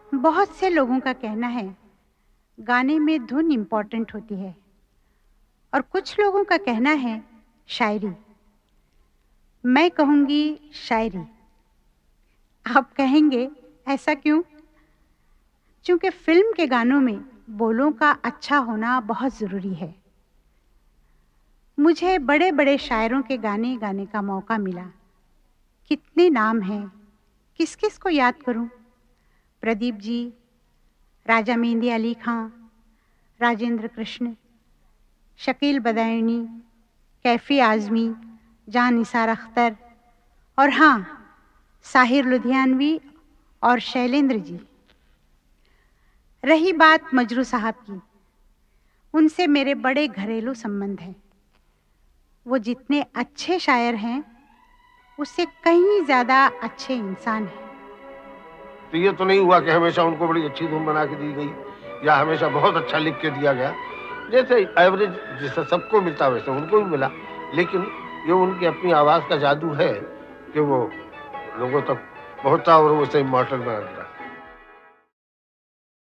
बहुत से लोगों का कहना है गाने में धुन इम्पोर्टेंट होती है और कुछ लोगों का कहना है शायरी। मैं कहूँगी शायरी। आप कहेंगे ऐसा क्यों? क्योंकि फिल्म के गानों में बोलों का अच्छा होना बहुत ज़रूरी है। मुझे बड़े बड़े शायरों के गाने गाने का मौका मिला। कितने नाम हैं, किस किस को याद करूं? प्रदीप जी, राजा मेहंदी अली खां, राजेंद्र कृष्ण, शकील बदायूनी, कैफ़ी आज़मी, जान निसार अख्तर और हाँ, साहिर लुधियानवी और शैलेंद्र जी। रही बात मजरू साहब की, उनसे मेरे बड़े घरेलू संबंध हैं। वो जितने अच्छे शायर हैं, उससे कहीं ज़्यादा अच्छे इंसान हैं। तो ये तो नहीं हुआ कि हमेशा उनको बड़ी अच्छी धुन बना के दी गई या हमेशा बहुत अच्छा लिख के दिया गया। जैसे एवरेज जैसा सबको मिलता वैसे उनको भी मिला, लेकिन ये उनकी अपनी आवाज़ का जादू है कि वो लोगों तक पहुंचता और वो उसे इमॉर्टल बना देता।